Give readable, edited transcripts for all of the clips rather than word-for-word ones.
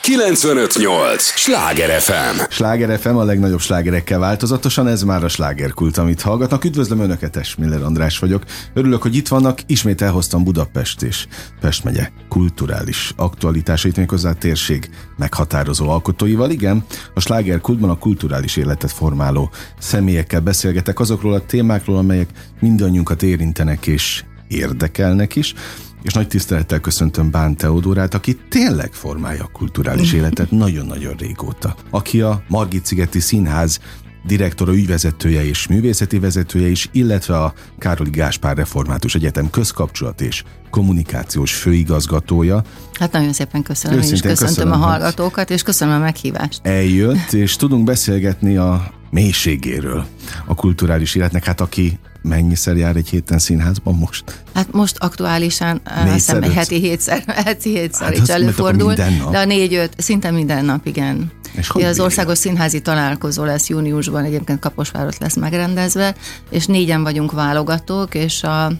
95.8 Sláger FM. Sláger FM, a legnagyobb slágerekkel változatosan, ez már a slágerkult, amit hallgatnak. Üdvözlöm Önöket, Esmiller András vagyok. Örülök, hogy itt vannak, ismét elhoztam Budapest és Pest megye kulturális aktualitásait, méghozzá a térség meghatározó alkotóival. Igen, a slágerkultban a kulturális életet formáló személyekkel beszélgetek azokról a témákról, amelyek mindannyiunkat érintenek és érdekelnek is. És nagy tisztelettel köszöntöm Bán Teodórát, aki tényleg formálja a kulturális életet nagyon-nagyon régóta. Aki a Margit-szigeti Színház direktora, ügyvezetője és művészeti vezetője is, illetve a Károli Gáspár Református Egyetem közkapcsolat és kommunikációs főigazgatója. Hát nagyon szépen köszönöm, én is köszöntöm a hallgatókat, és köszönöm a meghívást. Eljött, és tudunk beszélgetni a mélységéről a kulturális életnek. Hát aki mennyiszer jár egy héten színházban most? Hát most aktuálisan heti hétszer is előfordul, de a 4-5, szinte minden nap, igen. Az Országos Színházi Találkozó lesz júniusban, egyébként Kaposváron lesz megrendezve, és 4-en vagyunk válogatók, és a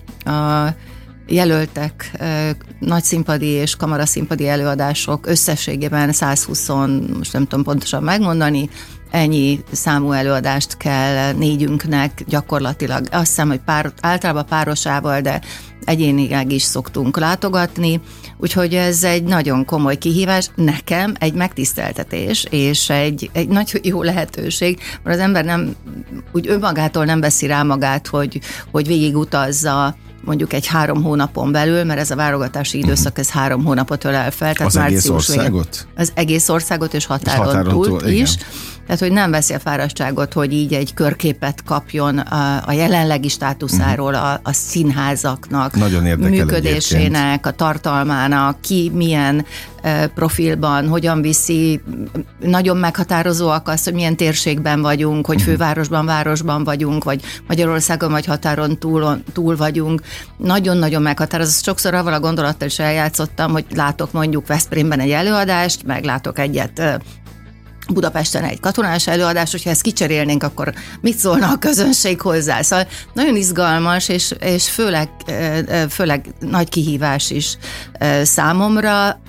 jelöltek nagyszínpadi és kamaraszínpadi előadások összességében 120, most nem tudom pontosan megmondani, ennyi számú előadást kell négyünknek gyakorlatilag. Azt hiszem, hogy általában párosával, de egyénileg is szoktunk látogatni, úgyhogy ez egy nagyon komoly kihívás, nekem egy megtiszteltetés, és egy nagyon jó lehetőség, mert az ember nem, úgy önmagától nem veszi rá magát, hogy végigutazza mondjuk egy 3 hónapon belül, mert ez a válogatási időszak, ez 3 hónapot ölel fel. Tehát az egész országot? Az egész országot, és határon túl is. Tehát, hogy nem veszi a fáradtságot, hogy így egy körképet kapjon a jelenlegi státuszáról, a színházaknak, működésének, a tartalmának, ki milyen profilban, hogyan viszi, nagyon meghatározóak az, hogy milyen térségben vagyunk, hogy fővárosban, városban vagyunk, vagy Magyarországon, vagy határon túl vagyunk. Nagyon-nagyon meghatározó. Sokszor avval a gondolattal is eljátszottam, hogy látok mondjuk Veszprémben egy előadást, meg látok egyet Budapesten egy katonás előadás, hogyha ezt kicserélnénk, akkor mit szólna a közönség hozzá? Szóval nagyon izgalmas, és főleg nagy kihívás is számomra.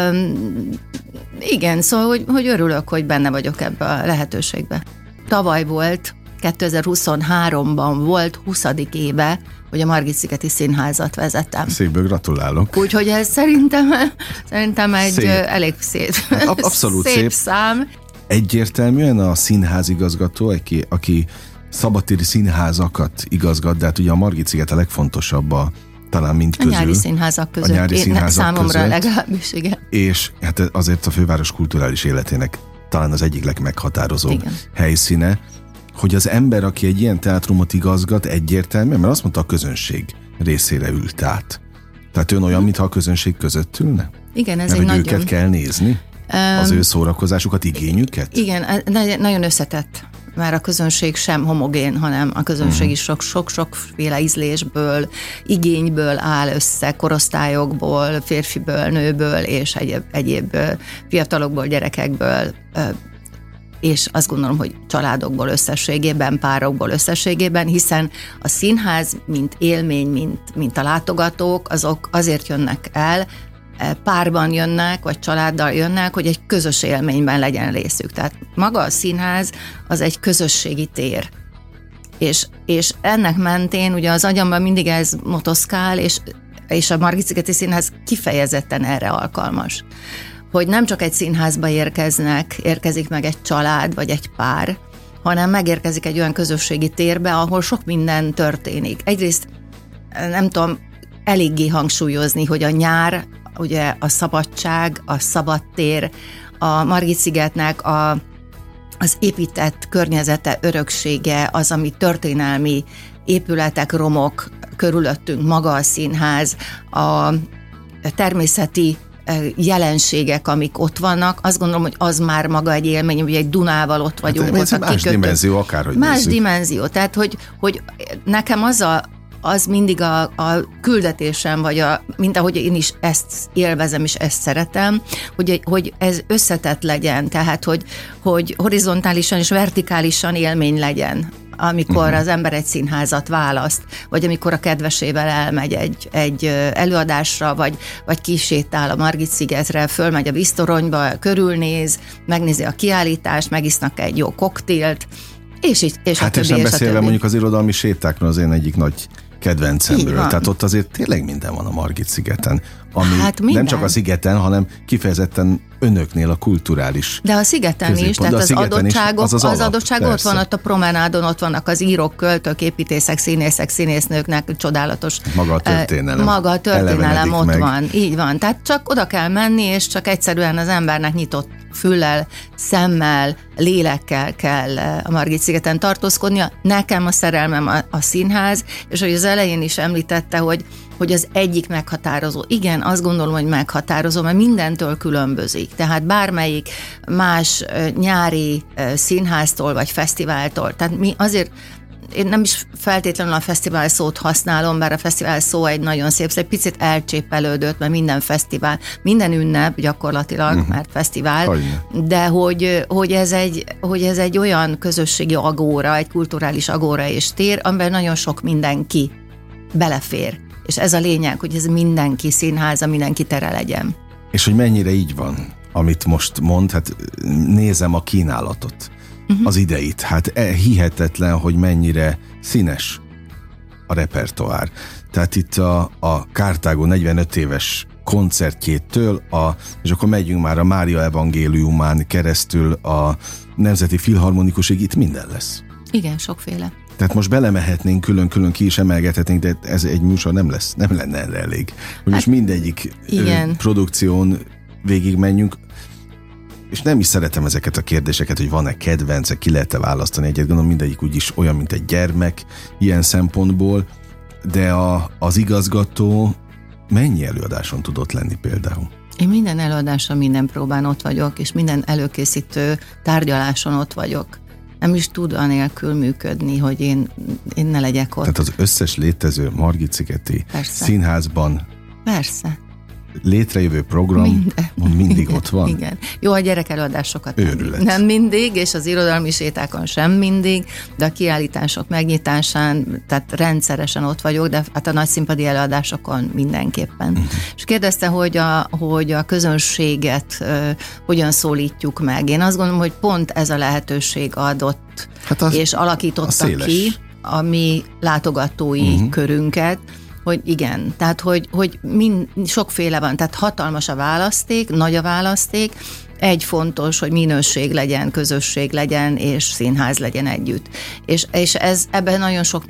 Igen, szóval, hogy örülök, hogy benne vagyok ebbe a lehetőségbe. Tavaly volt, 2023-ban volt 20. éve, hogy a Margit-szigeti Színházat vezettem. Szépből gratulálok. Úgyhogy ez szerintem egy szép. Elég szép, abszolút szép szám. Egyértelműen a színházigazgató, aki szabadtéri színházakat igazgat, de hát ugye a Margit-sziget a legfontosabb talán mind közül. A nyári színházak között. A nyári színházak számomra között. Legalábbis, igen. És hát azért a főváros kulturális életének talán az egyik legmeghatározóbb helyszíne, hogy az ember, aki egy ilyen teátrumot igazgat, egyértelműen, mert azt mondta, a közönség részére ült át. Tehát ön olyan, mintha a közönség között ülne? Igen, ez mert egy hogy nagyon... őket kell nézni? Az ő szórakozásukat, igényüket? Igen, nagyon összetett, mert a közönség sem homogén, hanem a közönség is sok-sokféle ízlésből, igényből áll össze, korosztályokból, férfiből, nőből és egyéb fiatalokból, gyerekekből, és azt gondolom, hogy családokból összességében, párokból összességében, hiszen a színház, mint élmény, mint a látogatók, azok azért jönnek el, párban jönnek, vagy családdal jönnek, hogy egy közös élményben legyen részük. Tehát maga a színház az egy közösségi tér. És ennek mentén ugye az agyamban mindig ez motoszkál, és a Margit-szigeti Színház kifejezetten erre alkalmas. Hogy nem csak egy színházba érkezik meg egy család, vagy egy pár, hanem megérkezik egy olyan közösségi térbe, ahol sok minden történik. Egyrészt nem tudom eléggé hangsúlyozni, hogy a nyár, ugye a szabadság, a szabadtér, a Margit-szigetnek az épített környezete, öröksége, az, ami történelmi épületek, romok körülöttünk, maga a színház, a természeti jelenségek, amik ott vannak, azt gondolom, hogy az már maga egy élmény, hogy egy Dunával ott vagyunk. Hát, ott más dimenzió, akárhogy más nézzük. Dimenzió, tehát hogy nekem az mindig a küldetésem, vagy mint ahogy én is ezt élvezem, és ezt szeretem, hogy ez összetett legyen, tehát hogy horizontálisan és vertikálisan élmény legyen amikor az ember egy színházat választ, vagy amikor a kedvesével elmegy egy előadásra, vagy kisétál a Margit-szigetre, fölmegy a víztoronyba, körülnéz, megnézi a kiállítást, megisznak egy jó koktélt, és hát a és többi, nem és beszélve a többi. mondjuk az irodalmi sétákról, az én egyik nagy kedvencemről. Tehát ott azért tényleg minden van a Margit-szigeten. Ami nem csak a szigeten, hanem kifejezetten önöknél a kulturális. De a szigeten is, tehát az adottság ott van, ott a promenádon, ott vannak az írók, költők, építészek, színészek, színésznőknek, csodálatos. Maga a történelem. Maga a történelem ott van, így van. Tehát csak oda kell menni, és csak egyszerűen az embernek nyitott füllel, szemmel, lélekkel kell a Margit-szigeten tartózkodnia. Nekem a szerelmem a színház, és hogy az elején is említette, hogy az egyik meghatározó. Igen, azt gondolom, hogy meghatározó, mert mindentől különbözik. Tehát bármelyik más nyári színháztól vagy fesztiváltól. Tehát mi azért, én nem is feltétlenül a fesztivál szót használom, bár a fesztivál szó egy nagyon szép, egy picit elcsépelődött, mert minden fesztivál, minden ünnep gyakorlatilag, mert fesztivál, de hogy ez egy olyan közösségi agóra, egy kulturális agóra és tér, amiben nagyon sok mindenki belefér. És ez a lényeg, hogy ez mindenki színháza, mindenki tere legyen. És hogy mennyire így van, amit most mond, hát nézem a kínálatot, az ideit. Hát hihetetlen, hogy mennyire színes a repertoár. Tehát itt a Carthago 45 éves koncertjétől, és akkor megyünk már a Mária evangéliumán keresztül a Nemzeti Filharmonikusig, itt minden lesz. Igen, sokféle. Tehát most belemehetnénk, külön-külön ki is emelgethetnénk, de ez egy műsor nem lenne erre elég. Hogy most mindegyik produkción végigmenjünk, és nem is szeretem ezeket a kérdéseket, hogy van-e kedvence, ki lehet-e választani egyet, gondolom mindegyik úgyis olyan, mint egy gyermek ilyen szempontból, de az igazgató mennyi előadáson tudott lenni például? Én minden előadáson, minden próbán ott vagyok, és minden előkészítő tárgyaláson ott vagyok. Nem is tud anélkül működni, hogy én ne legyek ott. Tehát az összes létező Margit-szigeti színházban persze. Létrejövő program mindig ott van. Igen. Jó, a gyerekelőadásokat nem mindig, és az irodalmi sétákon sem mindig, de a kiállítások megnyitásán, tehát rendszeresen ott vagyok, de hát a nagyszínpadi előadásokon mindenképpen. És kérdezte, hogy a közönséget hogyan szólítjuk meg. Én azt gondolom, hogy pont ez a lehetőség adott, és alakította ki a mi látogatói körünket, hogy igen, tehát hogy sokféle van, tehát hatalmas a választék, nagy a választék, egy fontos, hogy minőség legyen, közösség legyen, és színház legyen együtt. És ebben nagyon sok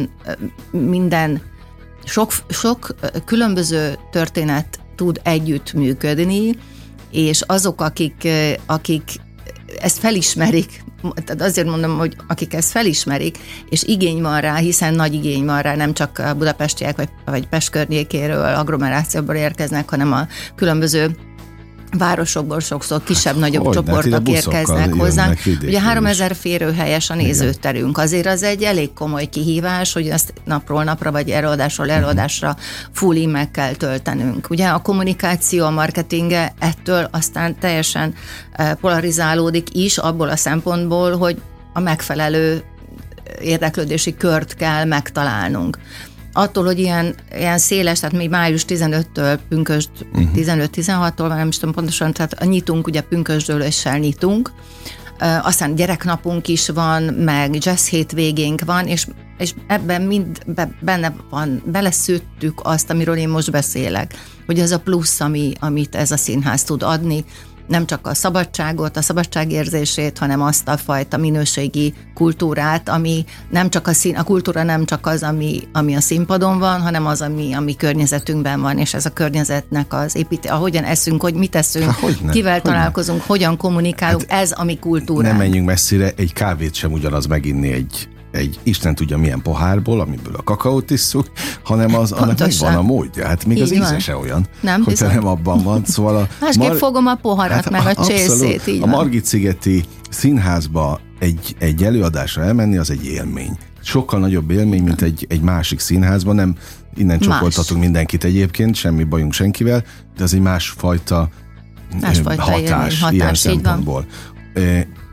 minden sok különböző történet tud együtt működni, és azok, akik ezt felismerik, tehát azért mondom, hogy akik ezt felismerik, és igény van rá, hiszen nagy igény van rá, nem csak a budapestiek vagy Pest környékéről, agglomerációból érkeznek, hanem a különböző városokból sokszor kisebb-nagyobb csoportok érkeznek hozzánk. Ugye 3000 férőhelyes a nézőterünk. Azért az egy elég komoly kihívás, hogy ezt napról napra, vagy előadásról előadásra full meg kell töltenünk. Ugye a kommunikáció, a marketinge ettől aztán teljesen polarizálódik is abból a szempontból, hogy a megfelelő érdeklődési kört kell megtalálnunk. Attól, hogy ilyen széles, tehát még május 15-től pünkösd 15-16-tól, nem is tudom pontosan, tehát nyitunk, ugye pünkösdöléssel nyitunk, aztán gyereknapunk is van, meg jazz hétvégénk van, és ebben mind benne van, beleszőttük azt, amiről én most beszélek, hogy ez a plusz, amit ez a színház tud adni, nem csak a szabadságot, a szabadságérzését, hanem azt a fajta minőségi kultúrát, ami nem csak a kultúra nem csak az, ami a színpadon van, hanem az, ami környezetünkben van, és ez a környezetnek az ahogyan eszünk, hogy mit eszünk, kivel találkozunk, hogyan kommunikálunk, ez a mi kultúránk. Nem menjünk messzire, egy kávét sem ugyanaz meginni egy Isten tudja milyen pohárból, amiből a kakaót isszuk, hanem annak megvan a módja. Hát még így az íze se olyan, hogyha nem abban van. Szóval másképp fogom a poharat, meg a csészét. A Margit-szigeti színházba egy előadásra elmenni, az egy élmény. Sokkal nagyobb élmény, mint egy másik színházban. Nem innen csokoltatunk mindenkit egyébként, semmi bajunk senkivel, de az egy másfajta hatás ilyen szempontból.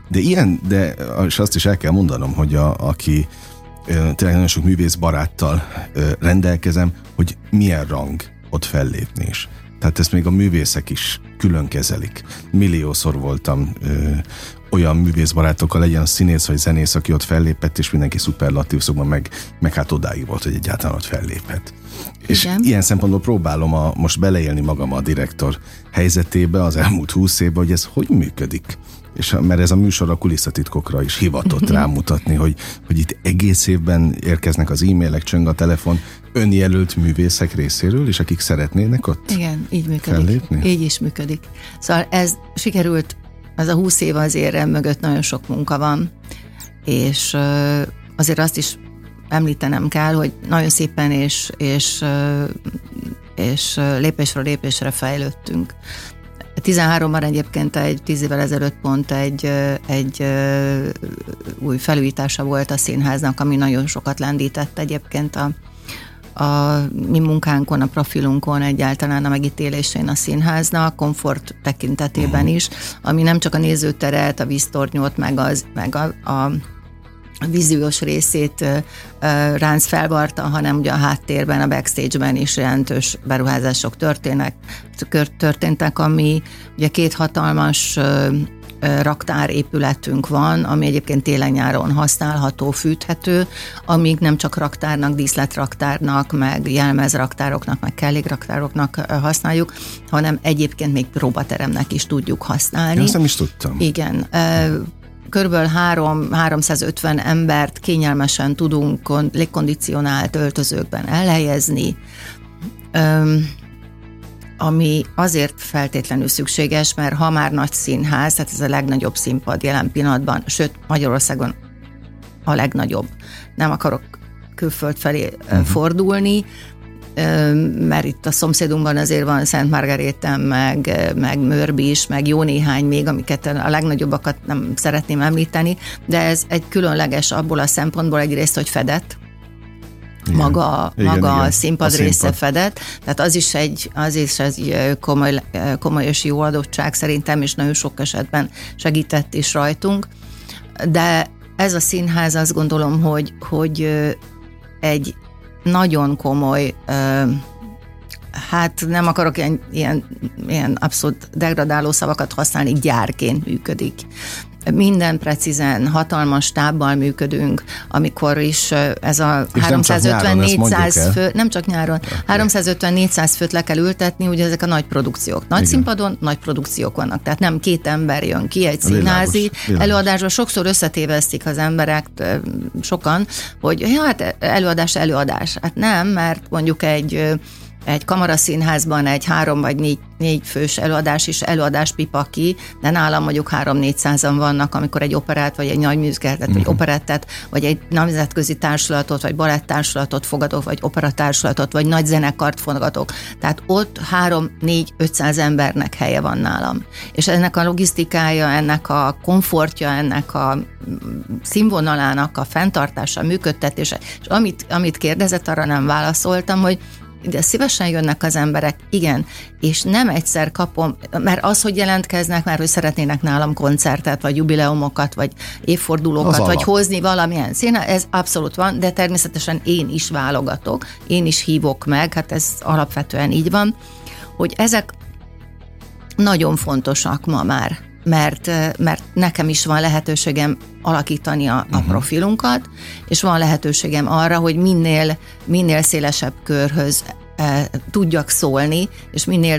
De és azt is el kell mondanom, hogy aki tényleg nagyon sok művész baráttal rendelkezem, hogy milyen rang ott fellépni is. Tehát ezt még a művészek is külön kezelik. Milliószor voltam olyan művészbarátokkal, legyen a színész vagy zenész, aki ott fellépett, és mindenki szuperlatív szokban, meg hát odáig volt, hogy egyáltalán ott fellépett. És ilyen szempontból próbálom most beleélni magam a direktor helyzetébe az elmúlt 20 évben, hogy ez hogy működik. És mert ez a műsor a kulisszatitkokra is hivatott rámutatni, hogy itt egész évben érkeznek az e-mailek, csöng a telefon önjelölt művészek részéről, és akik szeretnének ott igen, így működik. Fellépni? Így is működik. Szóval ez sikerült, ez a 20 év azért mögött nagyon sok munka van, és azért azt is említenem kell, hogy nagyon szépen és lépésről lépésre fejlődtünk. 13-ban egyébként 10 évvel ezelőtt pont egy új felújítása volt a színháznak, ami nagyon sokat lendített egyébként a mi munkánkon, a profilunkon, egyáltalán a megítélésén a színháznak, komfort tekintetében is, ami nem csak a nézőteret, a víztornyot, meg a víziós részét ránc felvarta, hanem ugye a háttérben, a backstage-ben is jelentős beruházások történtek, ami ugye 2 hatalmas raktárépületünk van, ami egyébként télen-nyáron használható, fűthető, amíg nem csak raktárnak, díszletraktárnak, meg jelmezraktároknak, meg kellékraktároknak használjuk, hanem egyébként még próbateremnek is tudjuk használni. Ezt nem is tudtam. Igen. Körülbelül 350 embert kényelmesen tudunk légkondicionált öltözőkben elhelyezni, ami azért feltétlenül szükséges, mert ha már nagy színház, tehát ez a legnagyobb színpad jelen pillanatban, sőt Magyarországon a legnagyobb. Nem akarok külföld felé fordulni, mert itt a szomszédunkban azért van Szent Margaréten, meg Mörbi is, meg jó néhány még, amiket a legnagyobbakat nem szeretném említeni, de ez egy különleges abból a szempontból egyrészt, hogy fedett, igen. Maga a színpad része fedett, tehát az is egy komoly és jó adottság szerintem, és nagyon sok esetben segített is rajtunk, de ez a színház azt gondolom, hogy egy nagyon komoly, hát nem akarok ilyen abszolút degradáló szavakat használni, gyárként működik. Minden precízen, hatalmas stábbal működünk, amikor is ez a 350-400 fő, nem csak nyáron, 350-400 főt le kell ültetni, ugye ezek a nagy produkciók. Nagy színpadon nagy produkciók vannak, tehát nem 2 ember jön ki egy színházi előadásban. Sokszor összetévesztik az emberek, sokan, hogy hát előadás. Hát nem, mert mondjuk egy kamaraszínházban egy 3 vagy 4 fős előadás is előadás pipaki, de nálam mondjuk 300-400-an vannak, amikor egy operát, vagy egy nagy műzikát, vagy operettet, vagy egy nemzetközi társulatot, vagy balettársulatot fogadok, vagy operatársulatot, vagy nagy zenekart fogadok. Tehát ott 3-4-500 embernek helye van nálam. És ennek a logisztikája, ennek a komfortja, ennek a színvonalának a fenntartása, működtetése, és amit kérdezett, arra nem válaszoltam, hogy de szívesen jönnek az emberek, igen, és nem egyszer kapom, mert az, hogy jelentkeznek, mert hogy szeretnének nálam koncertet, vagy jubileumokat, vagy évfordulókat, vagy hozni valamilyen színházat, ez abszolút van, de természetesen én is válogatok, én is hívok meg, hát ez alapvetően így van, hogy ezek nagyon fontosak ma már, mert nekem is van lehetőségem alakítani a profilunkat, és van lehetőségem arra, hogy minél szélesebb körhöz tudjak szólni, és minél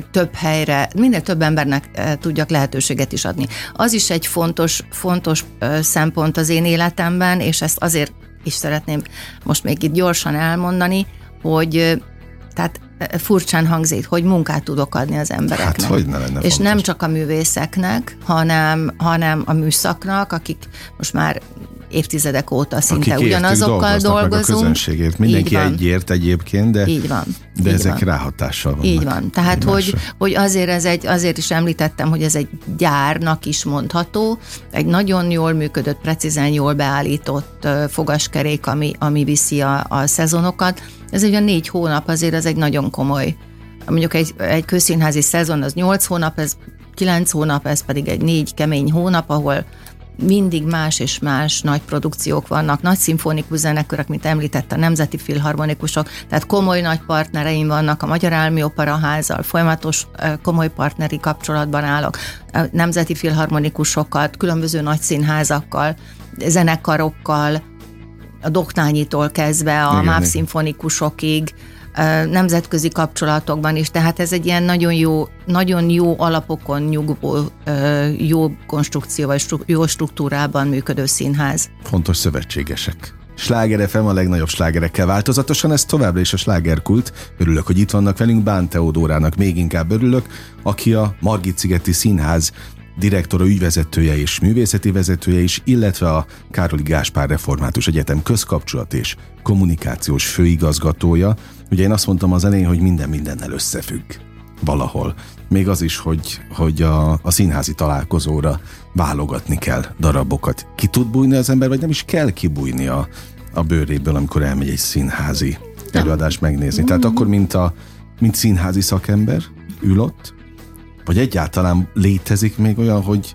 több embernek tudjak lehetőséget is adni. Az is egy fontos szempont az én életemben, és ezt azért is szeretném most még itt gyorsan elmondani, hogy tehát furcsán hangzik, hogy munkát tudok adni az embereknek. Hát, hogy ne lenne és fontos. Nem csak a művészeknek, hanem a műszaknak, akik most már évtizedek óta szinte ugyanazokkal dolgozunk. A közönségért. Mindenki egyért egyébként, de, így van. De ezek ráhatással vannak. Így van. Tehát, hogy azért is említettem, hogy ez egy gyárnak is mondható, egy nagyon jól működött, precízen jól beállított fogaskerék, ami viszi a szezonokat. Ez egy 4 hónap, azért ez egy nagyon komoly. Mondjuk egy közszínházi szezon az 8 hónap, ez 9 hónap, ez pedig egy 4 kemény hónap, ahol mindig más és más nagy produkciók vannak, nagy szimfonikus zenekörök, mint említett, a Nemzeti Filharmonikusok, tehát komoly nagy partnereim vannak, a Magyar Állami Operaházzal folyamatos komoly partneri kapcsolatban állok, a Nemzeti Filharmonikusokat, különböző nagy színházakkal, zenekarokkal, a Doknányitól kezdve a MÁV szimfonikusokig, nemzetközi kapcsolatokban is, tehát ez egy ilyen nagyon jó alapokon nyugvó, jó konstrukció, vagy jó struktúrában működő színház. Fontos szövetségesek. Sláger FM a legnagyobb slágerekkel változatosan, ez továbbra is a slágerkult. Örülök, hogy itt vannak velünk, Bán Teodórának még inkább örülök, aki a Margit-szigeti Színház direktora, ügyvezetője és művészeti vezetője is, illetve a Károli Gáspár Református Egyetem közkapcsolat és kommunikációs főigazgatója. Ugye én azt mondtam az elején, hogy minden mindennel összefügg valahol. Még az is, hogy a színházi találkozóra válogatni kell darabokat. Ki tud bújni az ember, vagy nem is kell kibújni a bőréből, amikor elmegy egy színházi előadást megnézni. Tehát akkor, mint színházi szakember ül ott, vagy egyáltalán létezik még olyan, hogy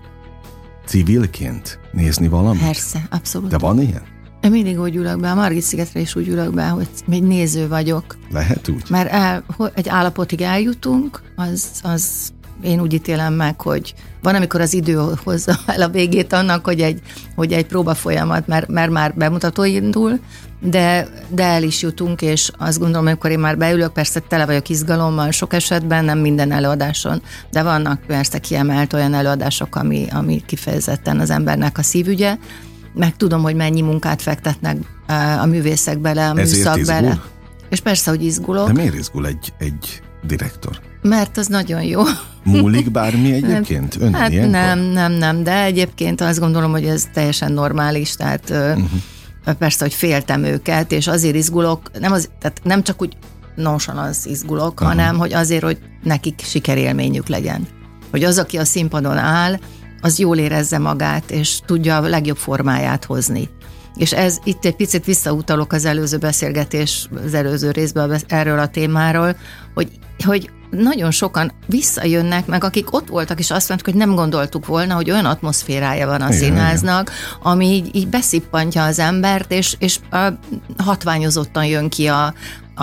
civilként nézni valamit? Persze, abszolút. De van ilyen? Én mindig úgy ülök be, a Margit-szigetre is úgy ülök be, hogy még néző vagyok. Lehet úgy? Mert egy állapotig eljutunk, az én úgy ítélem meg, hogy van, amikor az idő hozza el a végét annak, hogy egy próba folyamat, mert már bemutató indul, de el is jutunk, és azt gondolom, amikor én már beülök, persze tele vagyok izgalommal, sok esetben, nem minden előadáson, de vannak persze kiemelt olyan előadások, ami kifejezetten az embernek a szívügye, meg tudom, hogy mennyi munkát fektetnek a művészek bele, a műszak bele. És persze, hogy izgulok. De miért izgul egy direktor? Mert az nagyon jó. Múlik bármi egyébként? Hát nem, de egyébként azt gondolom, hogy ez teljesen normális, tehát persze, hogy féltem őket, és azért izgulok, tehát nem csak úgy nonchalant izgulok, hanem hogy azért, hogy nekik sikerélményük legyen. Hogy az, aki a színpadon áll, az jól érezze magát, és tudja a legjobb formáját hozni. És itt egy picit visszautalok az előző beszélgetés, az előző részben erről a témáról, hogy nagyon sokan visszajönnek meg, akik ott voltak, és azt mondták, hogy nem gondoltuk volna, hogy olyan atmoszférája van a színháznak, ami így beszippantja az embert, és hatványozottan jön ki a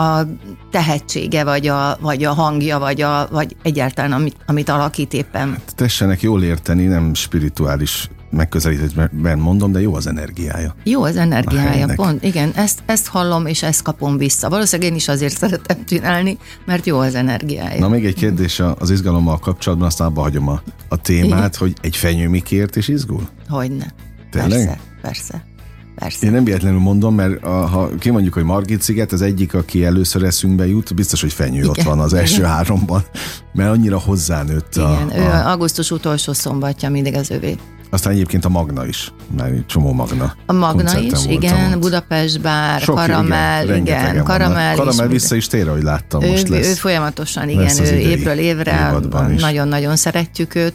tehetsége, vagy a hangja, vagy egyáltalán amit alakít éppen. Hát tessenek jól érteni, nem spirituális megközelítésben mondom, de jó az energiája. Jó az energiája, pont. Igen, ezt hallom, és ezt kapom vissza. Valószínűleg én is azért szeretem csinálni, mert jó az energiája. Na, még egy kérdés az izgalommal kapcsolatban, aztán abba hagyom a témát, igen? Hogy egy fenyőmikért is izgul? Hogyne. Tényleg? Persze. Én nem véletlenül mondom, mert ha kimondjuk, hogy Margit-sziget, az egyik, aki először eszünkbe jut, biztos, hogy fenyő ott van az első háromban, mert annyira hozzánőtt. Igen, ő augusztus utolsó szombatja mindig az övé. Aztán egyébként a Magna is, mert egy csomó Magna. A Magna is, igen, ott. Budapest Bár, Karamell, igen, Karamell vissza is tér, ahogy láttam, most lesz. Ő folyamatosan, igen, ő évről évre, nagyon-nagyon szeretjük őt.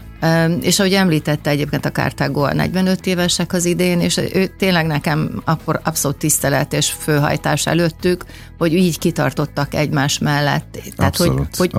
És ahogy említette egyébként a Cartago, 45 évesek az idén, és ő tényleg nekem akkor abszolút tisztelet és főhajtás előttük, hogy így kitartottak egymás mellett. Tehát, hogy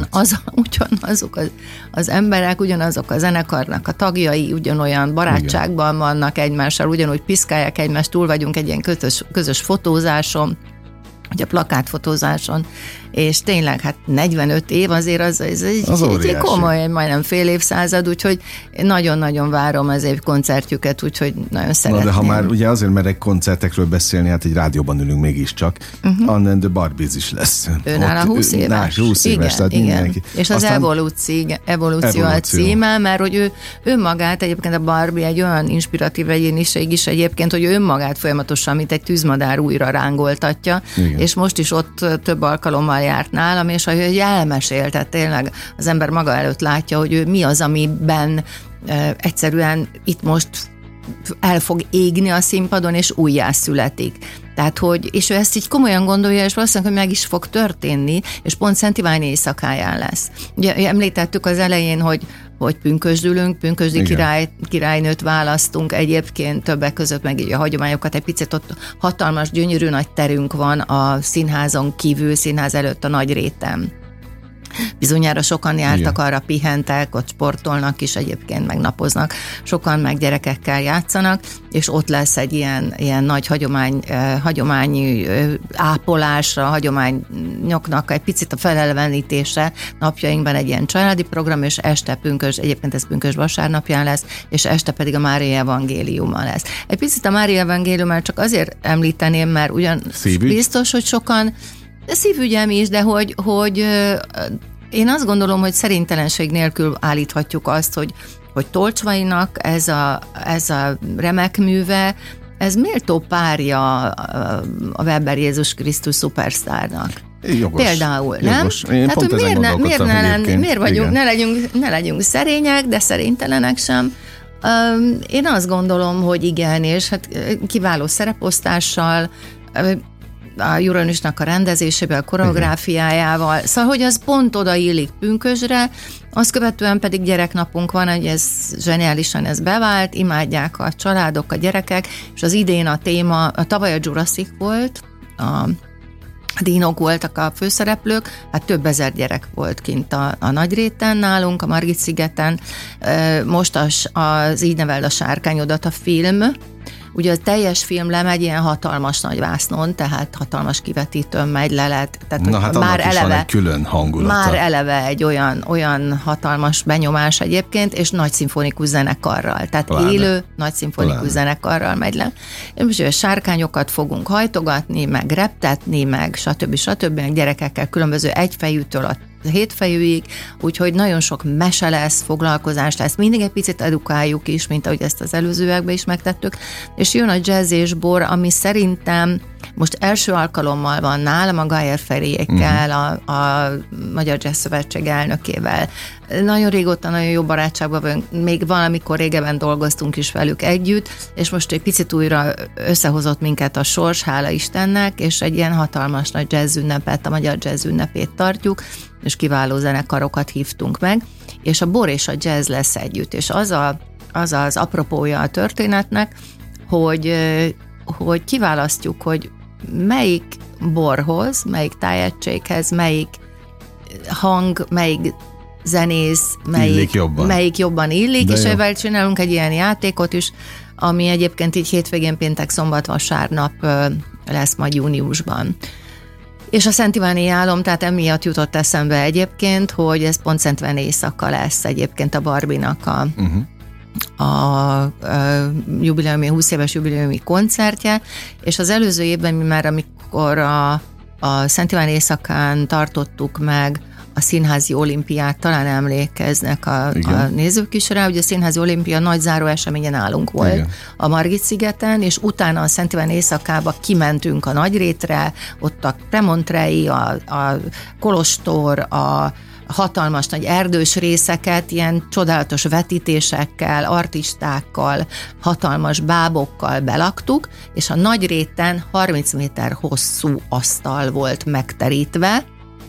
ugyanazok az emberek, ugyanazok a zenekarnak a tagjai, ugyanolyan barátságban vannak egymással, ugyanúgy piszkálják egymást, túl vagyunk egy ilyen közös fotózáson, ugye a plakátfotózáson, és tényleg hát 45 év azért az egy komoly, majdnem fél évszázad, úgyhogy nagyon-nagyon várom az év koncertjüket, úgyhogy nagyon szeretném. Na de ha már ugye azért merek koncertekről beszélni, hát egy rádióban ülünk mégiscsak, Annen de Barbies is lesz. Őnála 20 éves. 20 éves, tehát mindenki. És az Evolúció a címe, mert hogy ő önmagát, egyébként a Barbie egy olyan inspiratív egyéniség is egyébként, hogy ő önmagát folyamatosan, mint egy tűzmadár újra rángoltatja, igen. És most is ott több alkalommal járt nálam, és hogy elmesél, tehát tényleg az ember maga előtt látja, hogy ő mi az, amiben egyszerűen itt most el fog égni a színpadon, és újjászületik. Tehát, és ő ezt így komolyan gondolja, és valószínűleg, hogy meg is fog történni, és pont Szent Iván éjszakáján lesz. Ugye említettük az elején, hogy pünkösdülünk, pünkösdi királynőt választunk, egyébként többek között meg így a hagyományokat, egy picit ott hatalmas, gyönyörű nagy terünk van a színházon kívül, színház előtt a nagy réten. Bizonyára sokan jártak arra, pihentek, ott sportolnak is egyébként, meg napoznak, sokan meg gyerekekkel játszanak, és ott lesz egy ilyen nagy hagyományi ápolásra, hagyományoknak egy picit a felelevenítése napjainkban egy ilyen családi program, és este pünkösd, egyébként ez pünkösd vasárnapján lesz, és este pedig a Mária evangéliuma lesz. Egy picit a Mária evangéliumát csak azért említeném, mert ugyan biztos, hogy sokan, de szívügyem is, de hogy én azt gondolom, hogy szerintelenség nélkül állíthatjuk azt, hogy Tolcsvainak ez a remek műve, ez méltó párja a Weber Jézus Krisztus szupersztárnak. Jogos. Például, jogos. Nem? Én pont ne legyünk szerények, de szerintellenek sem. Én azt gondolom, hogy igen, és hát kiváló szereposztással, a Juronisnak a rendezésével, a koreográfiájával, szóval, hogy az pont odaillik pünkösdre, azt követően pedig gyereknapunk van, hogy ez zseniálisan ez bevált, imádják a családok, a gyerekek, és az idén a téma, tavaly a Jurassic volt, a dinók voltak a főszereplők, hát több ezer gyerek volt kint a Nagyréten nálunk, a Margit-szigeten, most az Így neveld a sárkányodat a film. Ugye a teljes film lemegy ilyen hatalmas nagy vásznon, tehát hatalmas kivetítőn megy le, tehát na hát már eleve van egy külön hangulata. Már eleve egy olyan hatalmas benyomás egyébként, és nagy szimfonikus zenekarral, tehát élő nagy szimfonikus zenekarral megy le. És most a sárkányokat fogunk hajtogatni, meg reptetni, meg stb. Meg gyerekekkel különböző egyfejűtől a hétfejűig, úgyhogy nagyon sok mese lesz, foglalkozás lesz, mindig egy picit edukáljuk is, mint ahogy ezt az előzőekben is megtettük, és jön a Jazz és Bor, ami szerintem most első alkalommal van nálam a Gájer Feriékkel, a Magyar Jazz Szövetség elnökével. Nagyon régóta nagyon jó barátságban vagyunk, még valamikor régebben dolgoztunk is velük együtt, és most egy picit újra összehozott minket a sors, hála Istennek, és egy ilyen hatalmas nagy jazz ünnepet, a Magyar Jazz ünnepét tartjuk, és kiváló zenekarokat hívtunk meg, és a bor és a jazz lesz együtt, és az apropója a történetnek, hogy kiválasztjuk, hogy melyik borhoz, melyik tájegységhez, melyik hang, melyik zenész, melyik jobban illik, és ezzel csinálunk egy ilyen játékot is, ami egyébként így hétvégén, péntek, szombat, vasárnap lesz majd júniusban. És a Szent Iváni álom, tehát emiatt jutott eszembe egyébként, hogy ez pont Szent Iván éjszaka lesz egyébként a Barbie-nak a jubileumi, 20 éves jubileumi koncertje, és az előző évben mi már, amikor a Szent Iván éjszakán tartottuk meg a Színházi Olimpiát, talán emlékeznek a nézők is rá, hogy a Színházi Olimpia nagy záró eseményen nálunk volt. Igen. A Margit-szigeten, és utána a Szent Iván éjszakába kimentünk a Nagyrétre, ott a Premontrei, a Kolostor, a hatalmas nagy erdős részeket, ilyen csodálatos vetítésekkel, artistákkal, hatalmas bábokkal belaktuk, és a Nagyréten 30 méter hosszú asztal volt megterítve,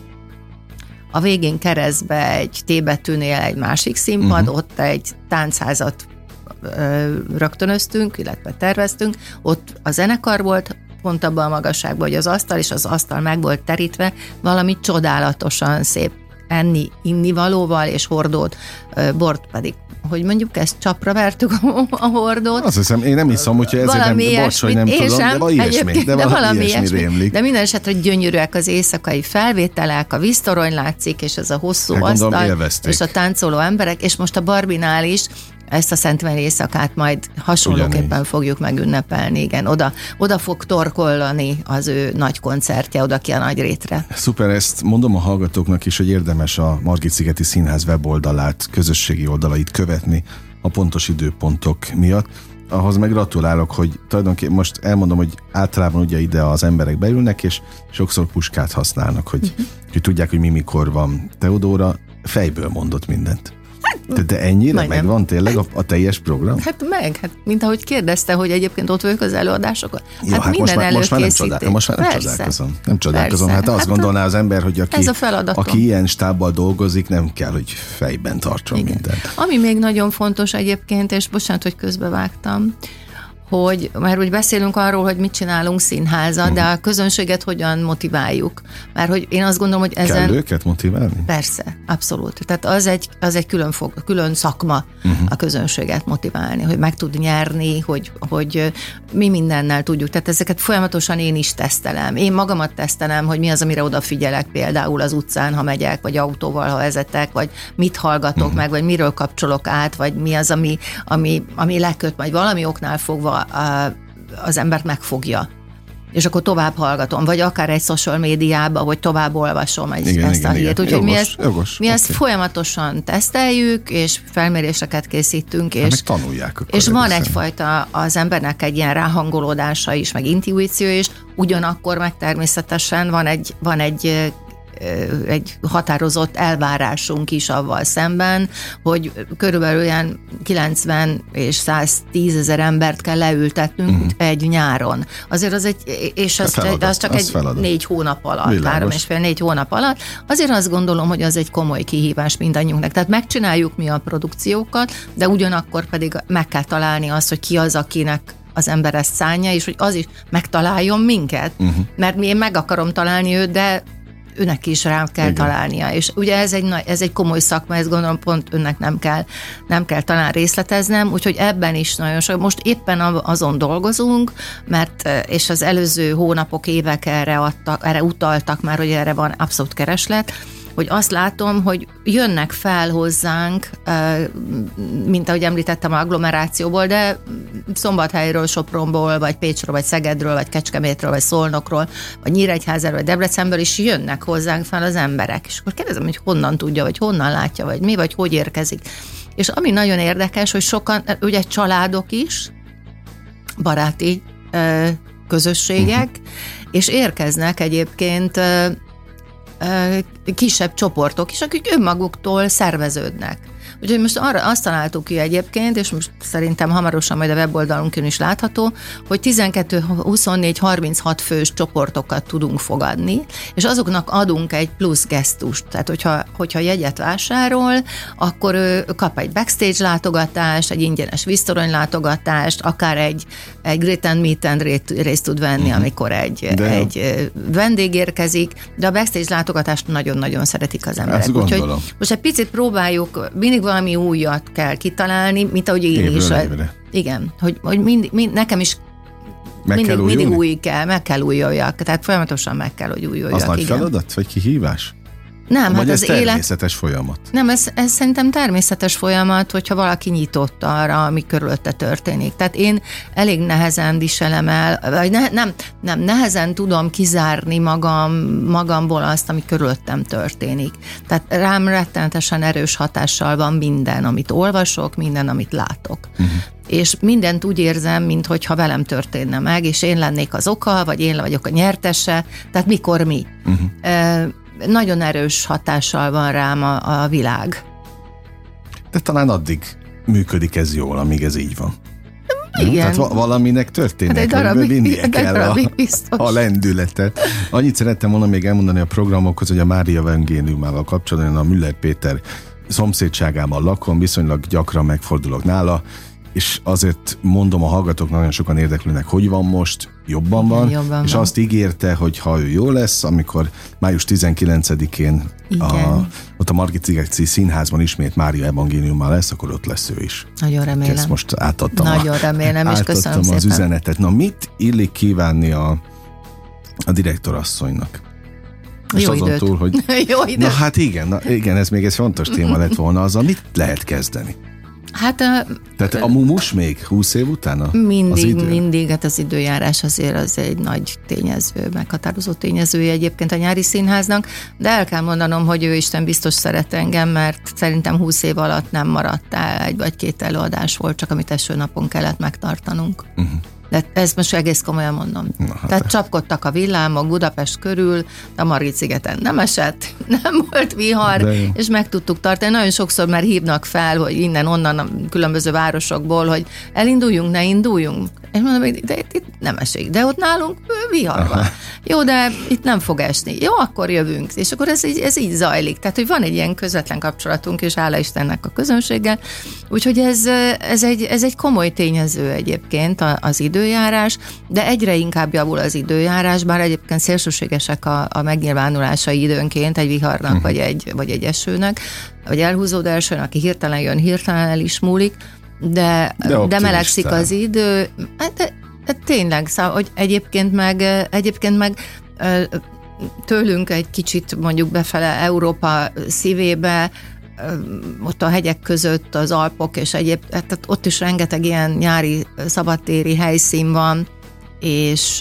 a végén keresztbe egy T betűnél egy másik színpad, ott egy táncházat rögtönöztünk, illetve terveztünk, ott a zenekar volt, pont abban a magasságban, hogy az asztal, és az asztal meg volt terítve valami csodálatosan szép enni-innivalóval, és hordót, bort pedig, hogy mondjuk ezt csapra vertük a hordót. Azt hiszem, én nem hiszem, hogyha ezért nem tudom, de valami ilyesmi rémlik. De minden esetre gyönyörűek az éjszakai felvételek, a víztorony látszik, és ez a hosszú asztal, és a táncoló emberek, és most a Barbinál is ezt a Szent Iván éjszakát majd hasonlóképpen fogjuk megünnepelni, igen. Oda fog torkollani az ő nagy koncertje, oda ki a Nagyrétre. Szuper, ezt mondom a hallgatóknak is, hogy érdemes a Margit-szigeti Színház weboldalát, közösségi oldalait követni a pontos időpontok miatt. Ahhoz meg gratulálok, hogy tulajdonképpen most elmondom, hogy általában ugye ide az emberek beülnek, és sokszor puskát használnak, hogy tudják, hogy mi mikor van. Teodóra fejből mondott mindent. De ennyire megvan tényleg a teljes program? Hát mint ahogy kérdezte, hogy egyébként ott vagyok az előadásokon. Hát jó, minden most már nem csodálkozom. Hát azt gondolná az ember, hogy aki ilyen stábbal dolgozik, nem kell, hogy fejben tartson mindent. Ami még nagyon fontos egyébként, és bocsánat, hogy közbevágtam, mert úgy beszélünk arról, hogy mit csinálunk színházat, de a közönséget hogyan motiváljuk. Mert hogy én azt gondolom, hogy ezen... Kell őket motiválni? Persze, abszolút. Tehát az egy külön szakma a közönséget motiválni, hogy meg tud nyerni, hogy mi mindennel tudjuk. Tehát ezeket folyamatosan én is tesztelem. Én magamat tesztelem, hogy mi az, amire odafigyelek például az utcán, ha megyek, vagy autóval, ha vezetek, vagy mit hallgatok meg, vagy miről kapcsolok át, vagy mi az, ami leköt, vagy valami oknál fogva az embert megfogja. És akkor tovább hallgatom, vagy akár egy social médiába, vagy tovább olvasom ezt a hírt. Úgyhogy mi ezt folyamatosan teszteljük, és felméréseket készítünk, és tanulják. És van egyfajta az embernek egy ilyen ráhangolódása is, meg intuíció is, ugyanakkor meg természetesen van egy határozott elvárásunk is avval szemben, hogy körülbelül olyan 90 és 110 ezer embert kell leültetnünk egy nyáron. Azért az az csak egy 4 hónap alatt, 3,5-4 hónap alatt. Azért azt gondolom, hogy az egy komoly kihívás mindannyiunknak. Tehát megcsináljuk mi a produkciókat, de ugyanakkor pedig meg kell találni azt, hogy ki az, akinek az ember ezt szánja, és hogy az is megtaláljon minket. Mert én meg akarom találni őt, de őnek is rám kell találnia. És ugye ez egy komoly szakma, ezt gondolom pont önnek nem kell talán részleteznem, úgyhogy ebben is nagyon sok. Most éppen azon dolgozunk, mert és az előző hónapok, évek erre utaltak már, hogy erre van abszolút kereslet, hogy azt látom, hogy jönnek fel hozzánk, mint ahogy említettem, a agglomerációból, de Szombathelyről, Sopronból, vagy Pécsről, vagy Szegedről, vagy Kecskemétről, vagy Szolnokról, vagy Nyíregyházáról, vagy Debrecenből is jönnek hozzánk fel az emberek. És akkor kérdezem, hogy honnan tudja, vagy honnan látja, vagy mi, vagy hogy érkezik. És ami nagyon érdekes, hogy sokan, ugye családok is, baráti közösségek, és érkeznek egyébként kisebb csoportok is, akik önmaguktól szerveződnek. Úgyhogy most azt találtuk ki egyébként, és most szerintem hamarosan majd a weboldalunkon is látható, hogy 12, 24, 36 fős csoportokat tudunk fogadni, és azoknak adunk egy plusz gesztust. Tehát, hogyha jegyet vásárol, akkor ő kap egy backstage látogatást, egy ingyenes víztorony látogatást, akár egy greet and meet and részt tud venni, amikor egy vendég érkezik, de a backstage látogatást nagyon-nagyon szeretik az emberek. Úgyhogy most egy picit próbáljuk, mindig valami újat kell kitalálni, mint ahogy én is. Igen, hogy nekem is mindig meg kell újuljak. Tehát folyamatosan meg kell, hogy újuljak. Az nagy feladat, vagy kihívás? Nem, vagy hát ez természetes folyamat? Nem, ez szerintem természetes folyamat, hogyha valaki nyitott arra, ami körülötte történik. Tehát én elég nehezen viselem el, vagy nehezen tudom kizárni magamból azt, ami körülöttem történik. Tehát rám rettenetesen erős hatással van minden, amit olvasok, minden, amit látok. És mindent úgy érzem, minthogyha velem történne meg, és én lennék az oka, vagy én vagyok a nyertese, tehát mikor mi. Nagyon erős hatással van rám a világ. De talán addig működik ez jól, amíg ez így van. Igen. Tehát valaminek történnek, hogy vinnie kell a lendületet. Annyit szerettem volna még elmondani a programokhoz, hogy a Mária evangéliumával kapcsolatban a Müller Péter szomszédságában lakom, viszonylag gyakran megfordulok nála, és azért mondom a hallgatóknak, nagyon sokan érdeklődnek, hogy van most, jobban van, és azt ígérte, hogy ha ő jó lesz, amikor május 19-én ott a Margit Sziget színházban ismét Mária evangéliummal lesz, akkor ott lesz ő is. Nagyon remélem. Ezt most átadtam. Nagyon remélem, és köszönöm szépen. Az üzenetet. Na, mit illik kívánni a direktorasszonynak? Jó időt. Túl, hogy... Jó időt. Na hát igen, ez még egy fontos téma lett volna, azzal mit lehet kezdeni? Tehát a mumus még 20 év utána? Mindig, hát az időjárás azért az egy nagy tényező, meghatározó tényezője egyébként a Nyári Színháznak, de el kell mondanom, hogy ő Isten biztos szeret engem, mert szerintem 20 év alatt nem maradt el, 1 vagy 2 előadás volt, csak amit eső napon kellett megtartanunk. De ezt most egész komolyan mondom. Tehát csapkodtak a villámok Budapest körül, a Margit-szigeten nem esett, nem volt vihar, és meg tudtuk tartani. Nagyon sokszor már hívnak fel, hogy innen-onnan a különböző városokból, hogy elinduljunk, ne induljunk. És mondom, de itt nem esik. De ott nálunk vihar van. Jó, de itt nem fog esni. Jó, akkor jövünk. És akkor ez így zajlik. Tehát, hogy van egy ilyen közvetlen kapcsolatunk, és hála Istennek a közönséggel. Úgyhogy ez egy komoly tényező egyébként az időjárás, de egyre inkább javul az időjárás, bár egyébként szélsőségesek a megnyilvánulásai időnként egy viharnak, vagy egy esőnek, vagy elhúzódó esőnek, aki hirtelen jön, hirtelen el is múlik, de melegszik az idő. De tényleg, szóval, hogy egyébként meg tőlünk egy kicsit mondjuk befele Európa szívébe, ott a hegyek között az Alpok, és tehát ott is rengeteg ilyen nyári szabadtéri helyszín van, és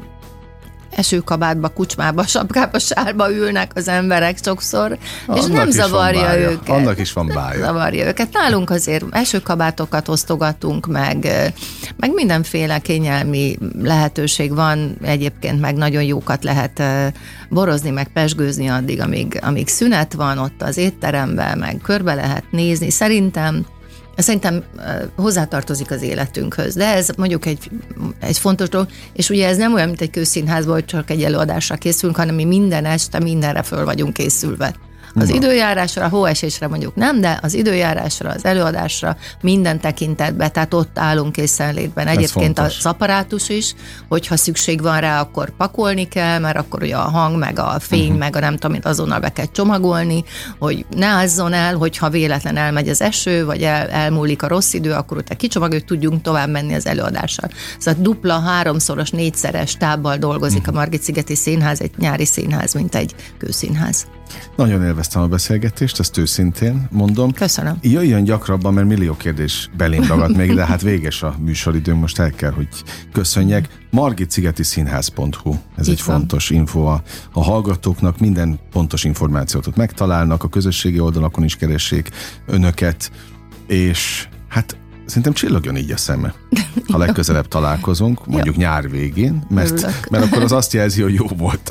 esőkabátba, kucsmába, sapkába, sárba ülnek az emberek sokszor, és nem zavarja őket. Annak is van bája. Zavarja őket. Nálunk azért esőkabátokat osztogatunk, meg mindenféle kényelmi lehetőség van, egyébként meg nagyon jókat lehet borozni, meg pesgőzni addig, amíg szünet van ott az étteremben, meg körbe lehet nézni. Szerintem hozzátartozik az életünkhöz, de ez mondjuk egy fontos dolog, és ugye ez nem olyan, mint egy közszínházban, hogy csak egy előadásra készülünk, hanem mi minden este mindenre föl vagyunk készülve. Az időjárásra, a hóesésre mondjuk nem, de az időjárásra, az előadásra minden tekintetben, tehát ott állunk készenlétben. Egyébként az apparátus is, hogyha szükség van rá, akkor pakolni kell, mert akkor ugye a hang, meg a fény, meg a nem tudom, azonnal be kell csomagolni, hogy ne ázzon el, hogyha véletlen elmegy az eső, vagy elmúlik a rossz idő, akkor utána kicsomagoljuk, tudjunk tovább menni az előadással. Szóval dupla, 3-szoros, 4-szeres tábbal dolgozik a Margit-szigeti Színház, egy nyári színház, mint egy kőszínház. Nagyon élveztem a beszélgetést, ezt őszintén mondom. Köszönöm. Jöjjön gyakrabban, mert millió kérdés belém ragadt még, de hát véges a műsoridőm, most el kell, hogy köszönjek. margitszigetiszínház.hu, ez egy fontos info a hallgatóknak, minden pontos információt ott megtalálnak, a közösségi oldalakon is keressék önöket, és hát szerintem csillogjon így a szeme, ha legközelebb találkozunk, mondjuk nyár végén, mert akkor az azt jelzi, hogy jó volt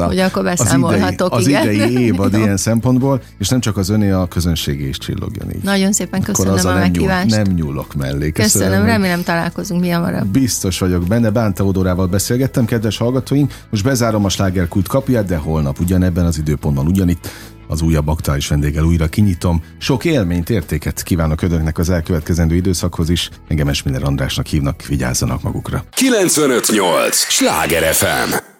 az idei évad ilyen szempontból, és nem csak az öné, a közönségé is csillogjon így. Nagyon szépen köszönöm a meghívást. Nem nyúlok mellé. Köszönöm, remélem találkozunk mi hamarabb. Biztos vagyok benne, Bánta Ódorával beszélgettem, kedves hallgatóink, most bezárom a Slágerkult kapuját, de holnap ugyanebben az időpontban, ugyanitt az újabb aktuális vendéggel újra kinyitom. Sok élményt, értéket kívánok önöknek az elkövetkezendő időszakhoz is. Engem Esmiller Andrásnak hívnak, vigyázzanak magukra. 95.8 Sláger FM.